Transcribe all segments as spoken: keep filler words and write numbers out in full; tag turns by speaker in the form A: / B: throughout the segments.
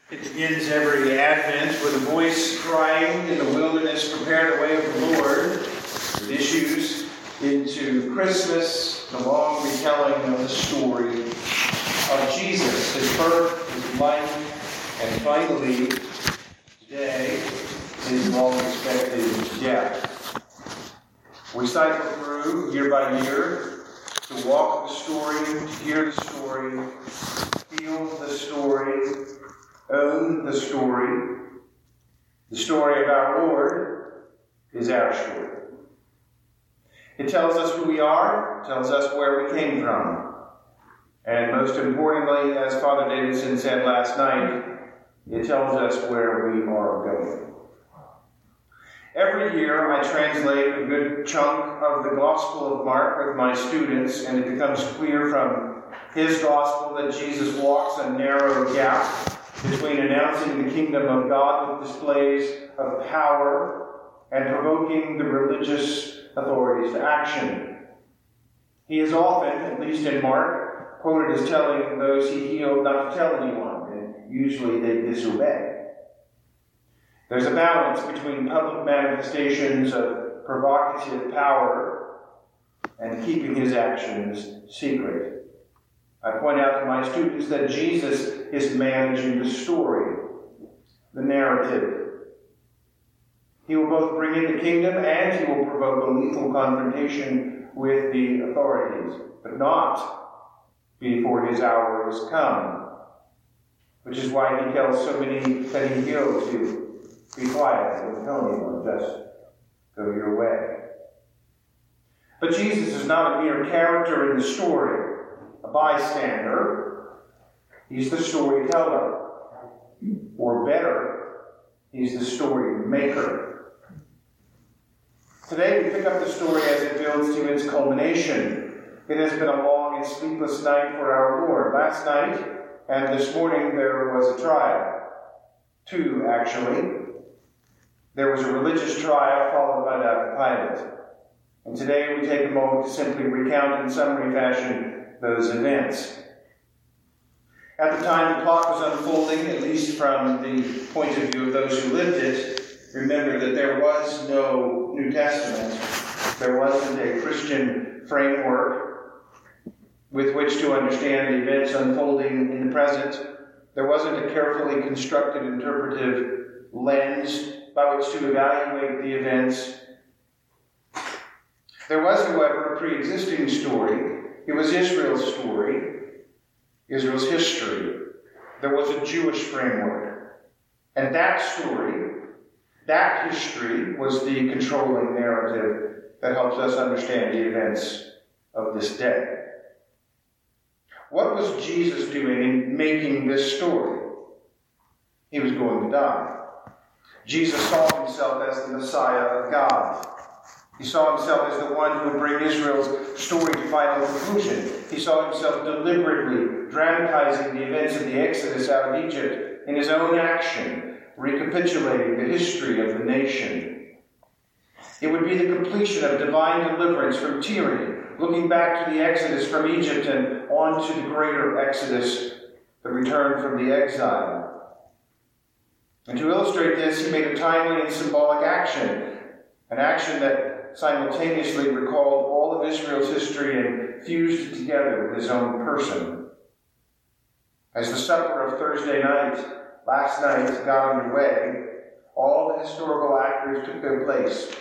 A: It begins every Advent with a voice crying in the wilderness, "Prepare the way of the Lord." It issues into Christmas, the long retelling of the story of Jesus, his birth, his life, and finally, today, his long-expected death. We cycle through year by year to walk the story, to hear the story, feel the story, own the story. The story of our Lord is our story. It tells us who we are, tells us where we came from. And most importantly, as Father Davidson said last night, it tells us where we are going. Every year I translate a good chunk of the Gospel of Mark with my students, and it becomes clear from his Gospel that Jesus walks a narrow gap between announcing the kingdom of God with displays of power and provoking the religious authorities to action. He is often, at least in Mark, quoted as telling those he healed not to tell anyone, and usually they disobey. There's a balance between public manifestations of provocative power and keeping his actions secret. I point out to my students that Jesus is managing the story, the narrative. He will both bring in the kingdom and he will provoke a lethal confrontation with the authorities, but not before his hour is come, which is why he tells so many that he heals to be quiet, don't tell anyone, just go your way. But Jesus is not a mere character in the story, a bystander. He's the storyteller. Or better, he's the story maker. Today we pick up the story as it builds to its culmination. It has been a long and sleepless night for our Lord. Last night and this morning there was a trial. Two, actually. There was a religious trial followed by that of Pilate. And today we take a moment to simply recount in summary fashion those events. At the time the plot was unfolding, at least from the point of view of those who lived it, remember that there was no New Testament. There wasn't a Christian framework with which to understand the events unfolding in the present. There wasn't a carefully constructed interpretive lens by which to evaluate the events. There was, however, a pre-existing story. It was Israel's story, Israel's history. There was a Jewish framework. And that story, that history, was the controlling narrative that helps us understand the events of this day. What was Jesus doing in making this story? He was going to die. Jesus saw himself as the Messiah of God. He saw himself as the one who would bring Israel's story to final conclusion. He saw himself deliberately dramatizing the events of the Exodus out of Egypt in his own action, recapitulating the history of the nation. It would be the completion of divine deliverance from tyranny, looking back to the Exodus from Egypt and on to the greater Exodus, the return from the exile. And to illustrate this, he made a timely and symbolic action, an action that simultaneously recalled all of Israel's history and fused it together with his own person. As the supper of Thursday night, last night, got underway, all the historical actors took their place.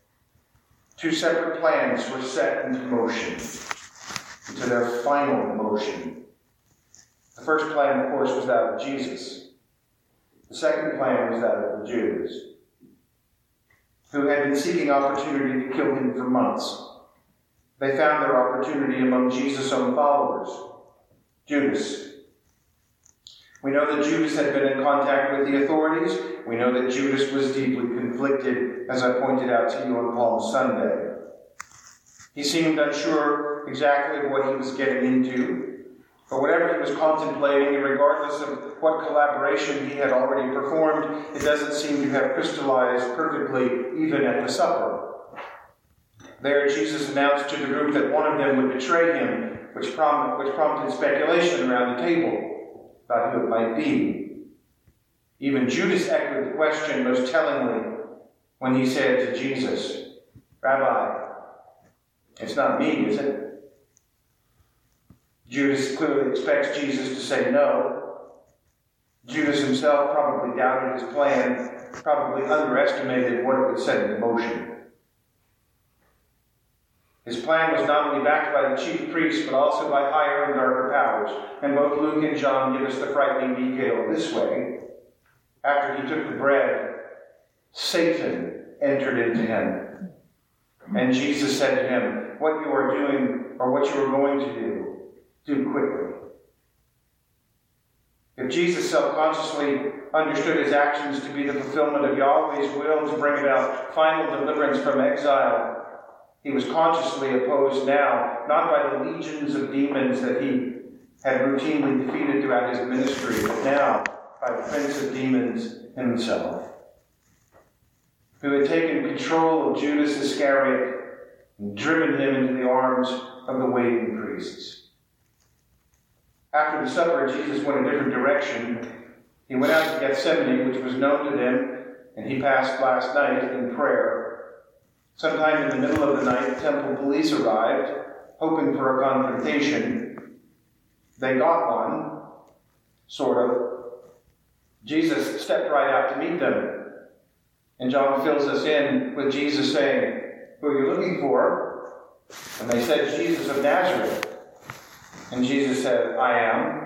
A: Two separate plans were set into motion, into their final motion. The first plan, of course, was that of Jesus. The second plan was that of the Jews, who had been seeking opportunity to kill him for months. They found their opportunity among Jesus' own followers, Judas. We know that Judas had been in contact with the authorities. We know that Judas was deeply conflicted, as I pointed out to you on Palm Sunday. He seemed unsure exactly what he was getting into. But whatever he was contemplating, and regardless of what collaboration he had already performed, it doesn't seem to have crystallized perfectly even at the supper. There, Jesus announced to the group that one of them would betray him, which prompted, which prompted speculation around the table about who it might be. Even Judas echoed the question most tellingly when he said to Jesus, "Rabbi, it's not me, is it?" Judas clearly expects Jesus to say no. Judas himself probably doubted his plan, probably underestimated what it would set in motion. His plan was not only backed by the chief priests, but also by higher and darker powers. And both Luke and John give us the frightening detail this way. After he took the bread, Satan entered into him. And Jesus said to him, "What you are doing, or what you are going to do, do quickly." If Jesus self-consciously understood his actions to be the fulfillment of Yahweh's will to bring about final deliverance from exile, he was consciously opposed now, not by the legions of demons that he had routinely defeated throughout his ministry, but now by the prince of demons himself, who had taken control of Judas Iscariot and driven him into the arms of the waiting priests. After the supper, Jesus went a different direction. He went out to Gethsemane, which was known to them, and he passed last night in prayer. Sometime in the middle of the night, temple police arrived, hoping for a confrontation. They got one, sort of. Jesus stepped right out to meet them. And John fills us in with Jesus saying, "Who are you looking for?" And they said, "Jesus of Nazareth." And Jesus said, "I am."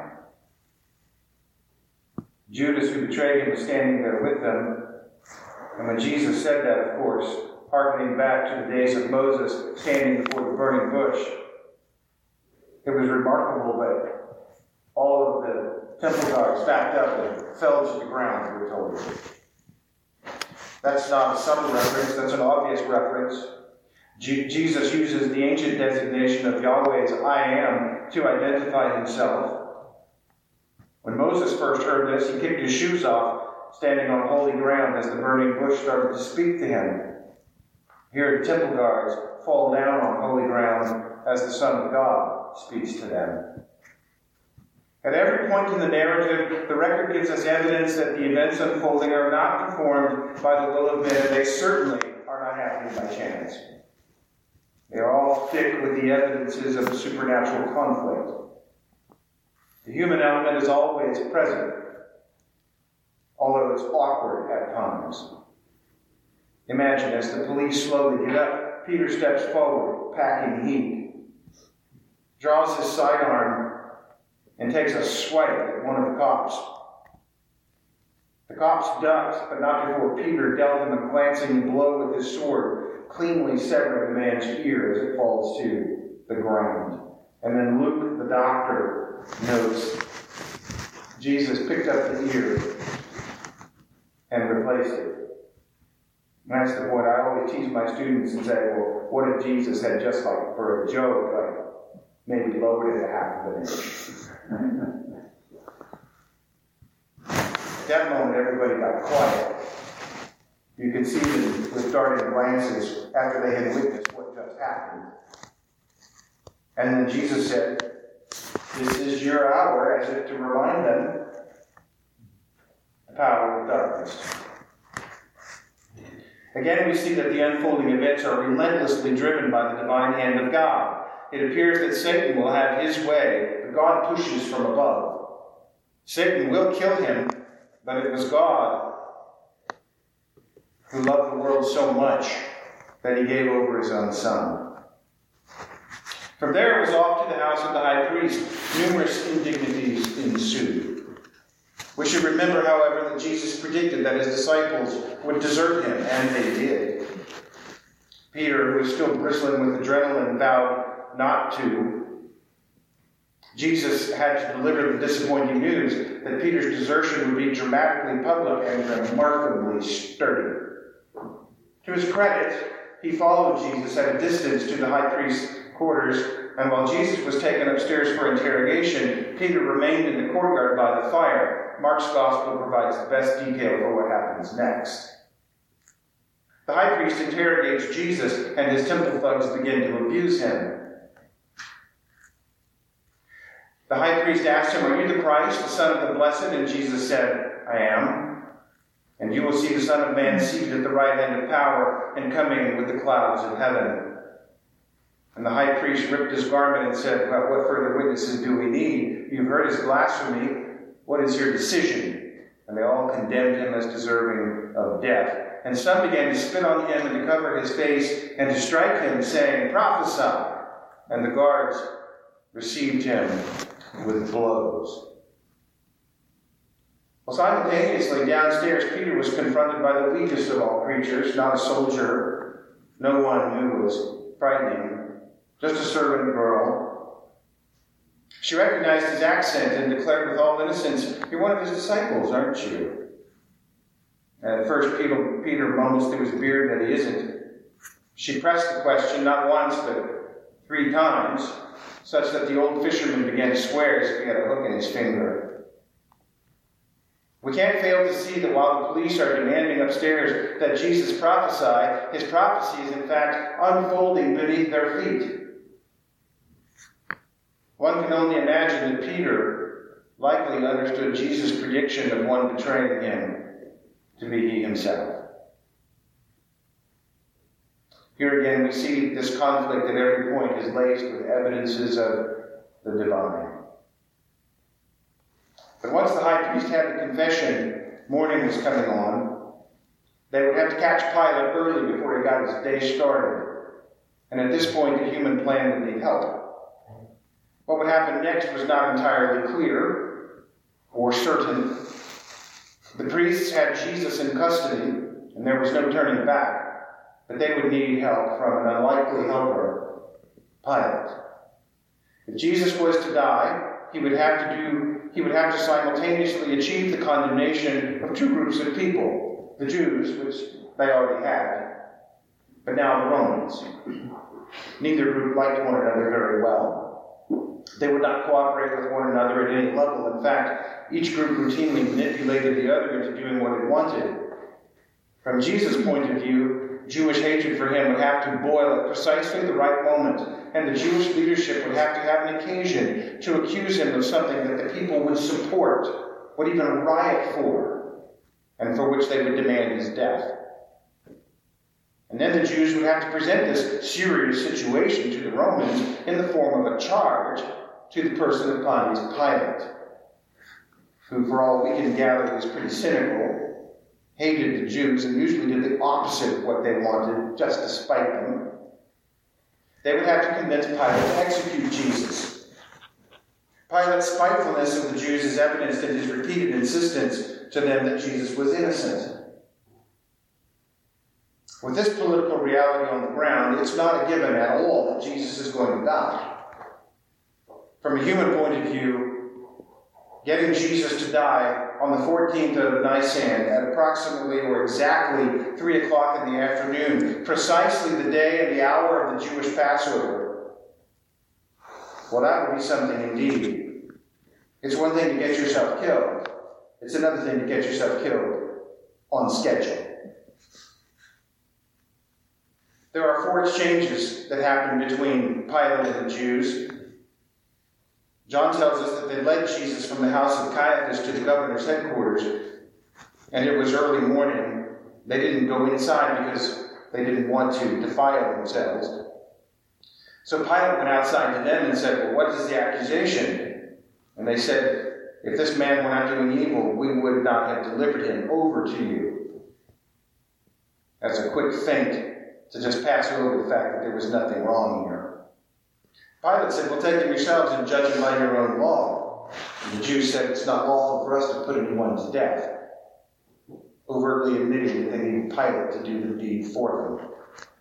A: Judas, who betrayed him, was standing there with them. And when Jesus said that, of course, hearkening back to the days of Moses standing before the burning bush, it was remarkable that all of the temple guards backed up and fell to the ground, we're told. That's not a subtle reference, that's an obvious reference. Je- Jesus uses the ancient designation of Yahweh's "I am" to identify himself. When Moses first heard this, he kicked his shoes off, standing on holy ground as the burning bush started to speak to him. Here the temple guards fall down on holy ground as the Son of God speaks to them. At every point in the narrative, the record gives us evidence that the events unfolding are not performed by the will of men, and they certainly are not happening by chance. They are all thick with the evidences of a supernatural conflict. The human element is always present, although it's awkward at times. Imagine, as the police slowly get up, Peter steps forward, packing heat, draws his sidearm, and takes a swipe at one of the cops. The cops ducked, but not before Peter dealt him a glancing blow with his sword, cleanly severing the man's ear as it falls to the ground. And then Luke, the doctor, notes Jesus picked up the ear and replaced it. And that's the point. I always tease my students and say, well, what if Jesus had just like, for a joke, like maybe lowered it a half of an inch? At that moment, everybody got quiet. You could see them with darting glances after they had witnessed what just happened. And then Jesus said, "This is your hour," as if to remind them the power of darkness. Again, we see that the unfolding events are relentlessly driven by the divine hand of God. It appears that Satan will have his way, but God pushes from above. Satan will kill him, but it was God who loved the world so much that he gave over his own Son. From there it was off to the house of the high priest. Numerous indignities ensued. We should remember, however, that Jesus predicted that his disciples would desert him, and they did. Peter, who was still bristling with adrenaline, vowed not to. Jesus had to deliver the disappointing news that Peter's desertion would be dramatically public and remarkably sturdy. To his credit, he followed Jesus at a distance to the high priest's quarters, and while Jesus was taken upstairs for interrogation, Peter remained in the courtyard by the fire. Mark's Gospel provides the best detail for what happens next. The high priest interrogates Jesus, and his temple thugs begin to abuse him. The high priest asked him, "Are you the Christ, the Son of the Blessed?" And Jesus said, I am. And you will see the Son of Man seated at the right hand of power and coming with the clouds of heaven. And the high priest ripped his garment and said, well, what further witnesses do we need? You've heard his blasphemy. What is your decision? And they all condemned him as deserving of death. And some began to spit on him and to cover his face and to strike him, saying, prophesy. And the guards received him with blows. Well, simultaneously, downstairs, Peter was confronted by the weakest of all creatures, not a soldier, no one who was frightening, just a servant girl. She recognized his accent and declared with all innocence, you're one of his disciples, aren't you? And at first, Peter, Peter mumbles through his beard that he isn't. She pressed the question not once, but three times, such that the old fisherman began to swear as if he had a hook in his finger. We can't fail to see that while the police are demanding upstairs that Jesus prophesy, his prophecy is in fact unfolding beneath their feet. One can only imagine that Peter likely understood Jesus' prediction of one betraying him to be he himself. Here again we see this conflict at every point is laced with evidences of the divine. But once the high priest had the confession, morning was coming on. They would have to catch Pilate early before he got his day started. And at this point, the human plan would need help. What would happen next was not entirely clear or certain. The priests had Jesus in custody, and there was no turning back. But they would need help from an unlikely helper, Pilate. If Jesus was to die, he would have to do He would have to simultaneously achieve the condemnation of two groups of people, the Jews, which they already had, but now the Romans. Neither group liked one another very well. They would not cooperate with one another at any level. In fact, each group routinely manipulated the other into doing what it wanted. From Jesus' point of view, Jewish hatred for him would have to boil at precisely the right moment, and the Jewish leadership would have to have an occasion to accuse him of something that the people would support, would even riot for, and for which they would demand his death. And then the Jews would have to present this serious situation to the Romans in the form of a charge to the person of Pontius Pilate, who, for all we can gather, was pretty cynical, hated the Jews, and usually did the opposite of what they wanted, just to spite them. They would have to convince Pilate to execute Jesus. Pilate's spitefulness of the Jews is evidenced in his repeated insistence to them that Jesus was innocent. With this political reality on the ground, it's not a given at all that Jesus is going to die. From a human point of view, getting Jesus to die on the fourteenth of Nisan at approximately or exactly three o'clock in the afternoon, precisely the day and the hour of the Jewish Passover, well, that would be something indeed. It's one thing to get yourself killed. It's another thing to get yourself killed on schedule. There are four exchanges that happen between Pilate and the Jews. John tells us that they led Jesus from the house of Caiaphas to the governor's headquarters, and it was early morning. They didn't go inside because they didn't want to defile themselves. So Pilate went outside to them and said, well, what is the accusation? And they said, if this man were not doing evil, we would not have delivered him over to you. That's a quick feint to just pass over the fact that there was nothing wrong here. Pilate said, well, take him yourselves and judge him by your own law. And the Jews said, it's not lawful for us to put anyone to death, overtly admitting that they needed Pilate to do the deed for them.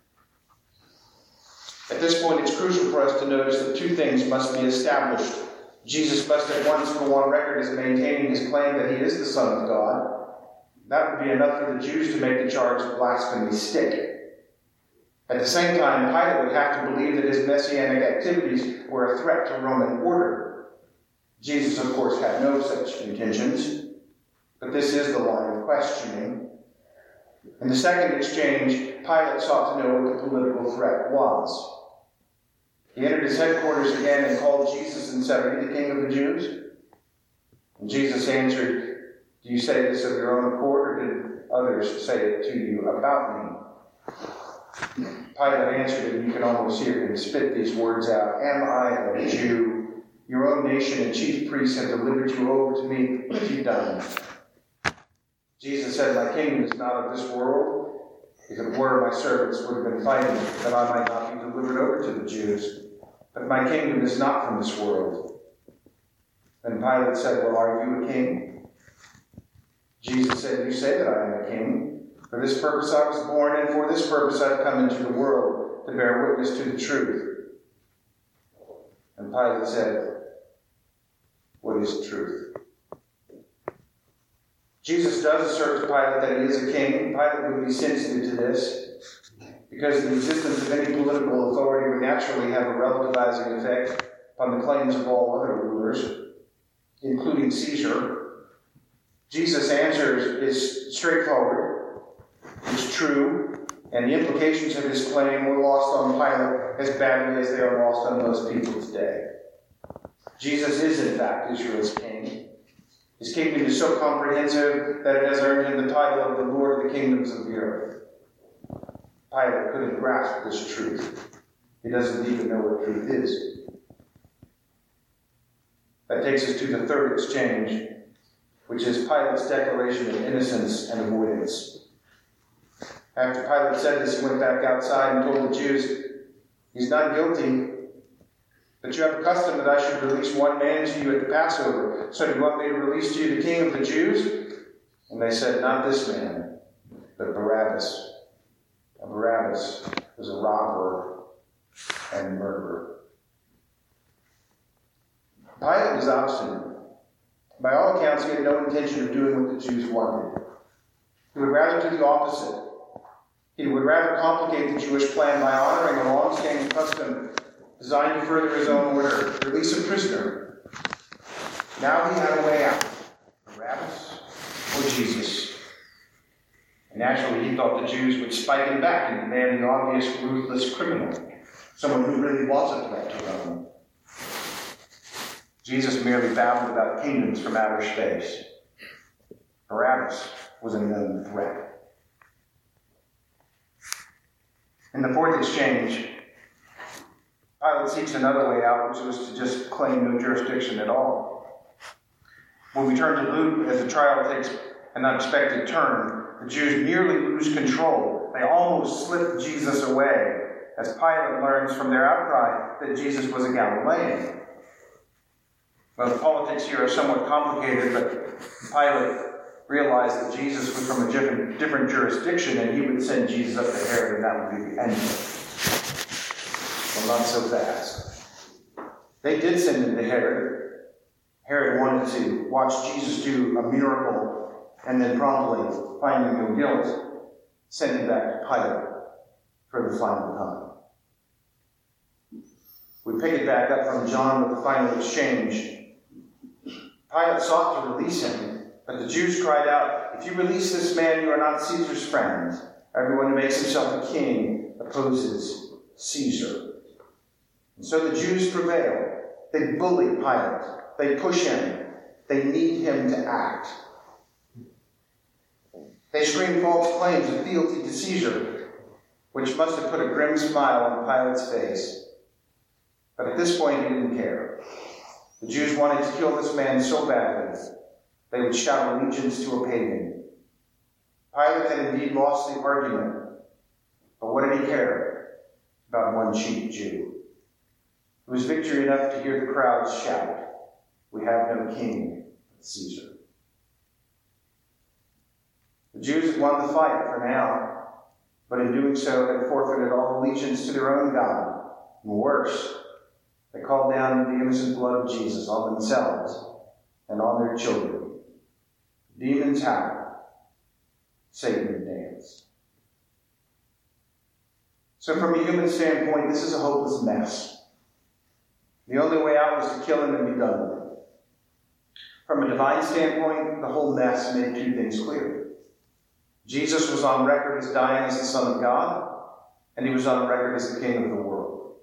A: At this point, it's crucial for us to notice that two things must be established. Jesus must at once go on record as maintaining his claim that he is the Son of God. That would be enough for the Jews to make the charge of blasphemy stick. At the same time, Pilate would have to believe that his messianic activities were a threat to Roman order. Jesus, of course, had no such intentions, but this is the line of questioning. In the second exchange, Pilate sought to know what the political threat was. He entered his headquarters again and called Jesus and said, are you the king of the Jews? And Jesus answered, Do you say this of your own accord, or did others say it to you about me?" Pilate answered, and you can almost hear him spit these words out, "Am I a Jew? Your own nation and chief priests have delivered you over to me. What have you done?" Jesus said, "My kingdom is not of this world. If it were, my servants would have been fighting that I might not be delivered over to the Jews. But my kingdom is not from this world." Then Pilate said, "Well, are you a king?" Jesus said, "You say that I am a king. For this purpose I was born, and for this purpose I've come into the world, to bear witness to the truth." And Pilate said, "What is truth?" Jesus does assert to Pilate that he is a king. Pilate would be sensitive to this, because the existence of any political authority would naturally have a relativizing effect upon the claims of all other rulers, including Caesar. Jesus' answer is straightforward. It's true, and the implications of his claim were lost on Pilate as badly as they are lost on most people today. Jesus is, in fact, Israel's king. His kingdom is so comprehensive that it has earned him the title of the Lord of the kingdoms of the earth. Pilate couldn't grasp this truth. He doesn't even know what truth is. That takes us to the third exchange, which is Pilate's declaration of innocence and avoidance. After Pilate said this, he went back outside and told the Jews, "He's not guilty, but you have a custom that I should release one man to you at the Passover. So do you want me to release to you the king of the Jews?" And they said, "Not this man, but Barabbas." And Barabbas was a robber and murderer. Pilate was obstinate. By all accounts, he had no intention of doing what the Jews wanted. He would rather do the opposite. He would rather complicate the Jewish plan by honoring a long-standing custom designed to further his own order, release a prisoner. Now he had a way out: Barabbas or Jesus. And naturally, he thought the Jews would spike him back and demand the obvious, ruthless criminal, someone who really was a threat to Rome. Jesus merely babbled about kingdoms from outer space. Barabbas was a known threat. In the fourth exchange, Pilate seeks another way out, which was to just claim no jurisdiction at all. When we turn to Luke, as the trial takes an unexpected turn, the Jews nearly lose control. They almost slip Jesus away, as Pilate learns from their outcry that Jesus was a Galilean. Well, the politics here are somewhat complicated, but Pilate realized that Jesus was from a different, different jurisdiction, and he would send Jesus up to Herod, and that would be the end of it. Well, not so fast. They did send him to Herod. Herod wanted to watch Jesus do a miracle, and then promptly, finding no guilt, send him back to Pilate for the final time. We pick it back up from John with the final exchange. Pilate sought to release him, but the Jews cried out, "If you release this man, you are not Caesar's friend. Everyone who makes himself a king opposes Caesar." And so the Jews prevail. They bully Pilate. They push him. They need him to act. They scream false claims of fealty to Caesar, which must have put a grim smile on Pilate's face. But at this point, he didn't care. The Jews wanted to kill this man so badly, they would shout allegiance to a pagan. Pilate had indeed lost the argument, but what did he care about one cheap Jew? It was victory enough to hear the crowds shout, "We have no king but Caesar." The Jews had won the fight for now, but in doing so had forfeited all allegiance to their own God. And worse, they called down the innocent blood of Jesus on themselves and on their children. Demons howl, Satan dance. So from a human standpoint, this is a hopeless mess. The only way out was to kill him and be done with it. From a divine standpoint, the whole mess made two things clear. Jesus was on record as dying as the Son of God, and he was on record as the King of the world,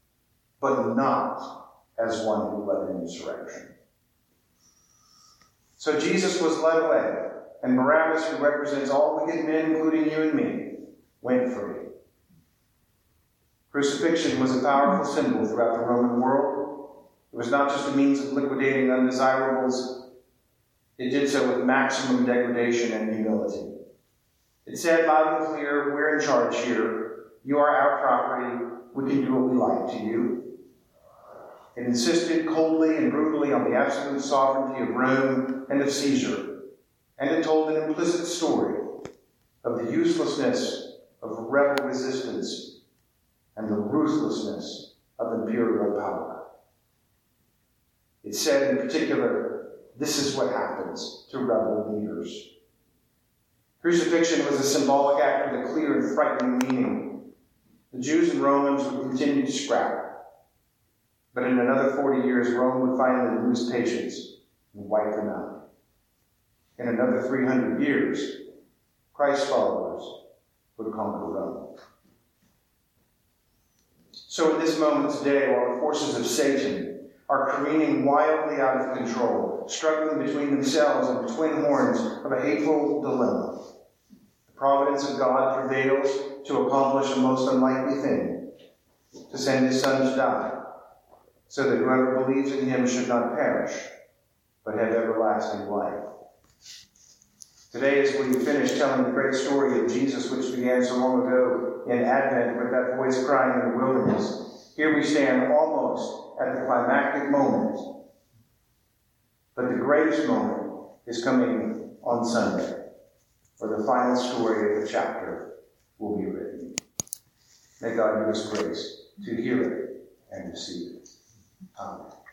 A: but not as one who led an insurrection. So Jesus was led away, and Barabbas, who represents all wicked men, including you and me, went free. Crucifixion was a powerful symbol throughout the Roman world. It was not just a means of liquidating undesirables. It did so with maximum degradation and humility. It said loud and clear, we're in charge here. You are our property. We can do what we like to you. It insisted coldly and brutally on the absolute sovereignty of Rome and of Caesar. And it told an implicit story of the uselessness of rebel resistance and the ruthlessness of imperial power. It said in particular, this is what happens to rebel leaders. Crucifixion was a symbolic act with a clear and frightening meaning. The Jews and Romans would continue to scrap. But in another forty years, Rome would finally lose patience and wipe them out. In another three hundred years, Christ's followers would conquer Rome. So in this moment today, while the forces of Satan are careening wildly out of control, struggling between themselves and the twin horns of a hateful dilemma, the providence of God prevails to accomplish a most unlikely thing, to send his Son to die, so that whoever believes in him should not perish, but have everlasting life. Today, as we finish telling the great story of Jesus, which began so long ago in Advent with that voice crying in the wilderness, here we stand almost at the climactic moment. But the greatest moment is coming on Sunday, where the final story of the chapter will be written. May God give us grace to hear it and to see it. Amen.